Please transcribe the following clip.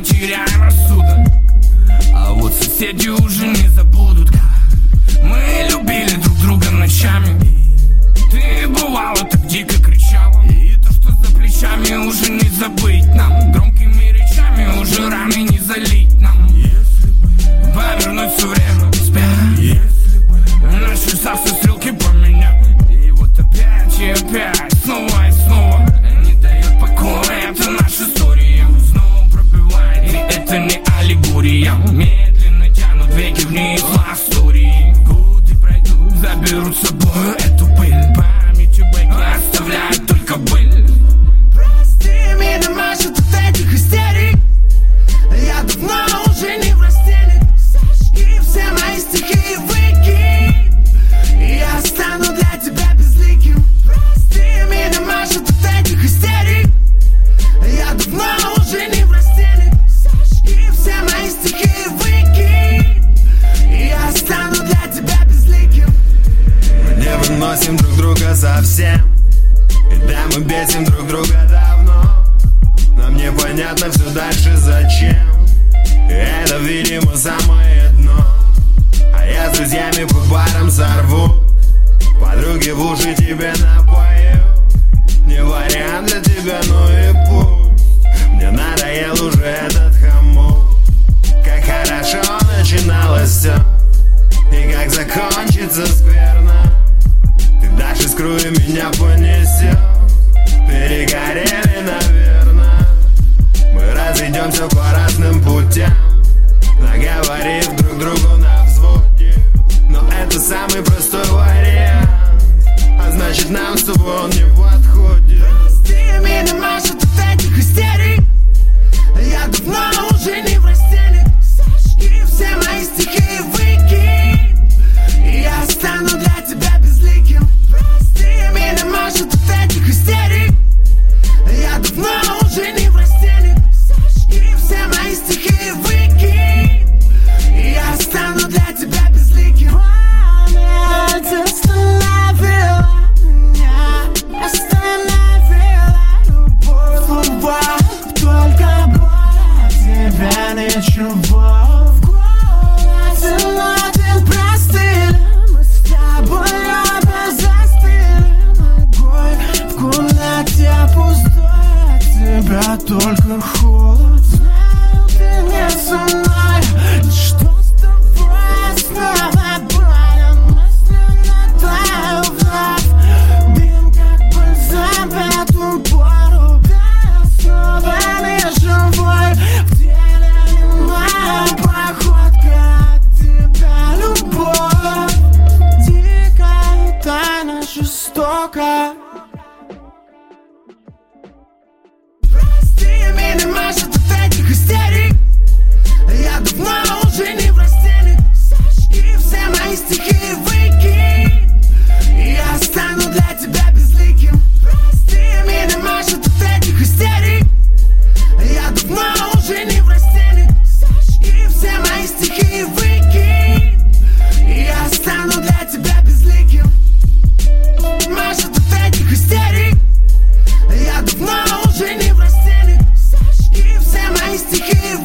мы теряем рассудок. А вот соседи уже не забудут, как мы любили друг друга ночами. Ты бывало так дико кричала, и то, что за плечами, уже не забыть нам. Громкими речами уже раны не залить нам. Если бы повернуть все время вспять, если бы наши совсем стрелки поменять. И вот опять и опять, снова и снова не дает покоя эта наша история. Снова пробивает, и это не аллегория. Медленно тянут веки вниз истории. Годы пройдут, заберут с собой эту пыль. Памятью бэки оставляют только быль. Прости меня, Маша, от этих истерик. Я давно уже не в растении. Сожги все мои стихи и выкинь, и я стану для тебя безликим. Прости меня, Маша, от этих истерик. Я давно уже не в растении. Сожги все мои стихи и выкинь, и я стану для тебя безликим. Мы не выносим друг друга совсем, и да, мы бесим друг друга давно. Нам непонятно все дальше зачем, и это, видимо, самое дно. А я с друзьями по барам сорву, подруги в уши тебе напою. Не вариант для тебя, но и пусть. Мне надоел уже этот хомут. Как хорошо начиналось все, и как закончится скверно. Ты дашь искру и меня понесет. Перегорели, наверное. Мы разойдемся по разным путям, наговорив друг другу на взводе. Но это самый простой вариант, а значит нам с тобой он не подходит. Прости меня, Маша, от этих истерик. Я давно уже не в растении. Сожги все мои стихи и выкинь, и я стану для тебя безликим. Прости меня, Маша, от этих истерик. Я давно уже не в растении. Сожги все мои стихи и выкинь, и я стану для тебя безликим. Память остановила меня, остановила любовь. Слова только боль, от тебя ничего. В голосе нотен простыли, мы с тобой оба застыли ногой. В комнате пустой, от тебя только холод. Знаю, ты не со мной, что с тобой снова болен. Мысленно таю вновь, дым как бальзам в эту пору. Да, снова не живой, в теле не моя походка, от тебя любовь. Дикая, тайна, жестока. Прости меня, Маша, от этих истерик. Я давно уже не в растении. Сожги все мои стихи и выкинь, и я стану для тебя безликим. Прости меня, Маша, от этих истерик. Я давно уже не в растении. Сожги все мои стихи и выкинь, и я стану для тебя безликим. Маша, от этих истерик. Я давно уже не в растении. Сожги все мои стихи и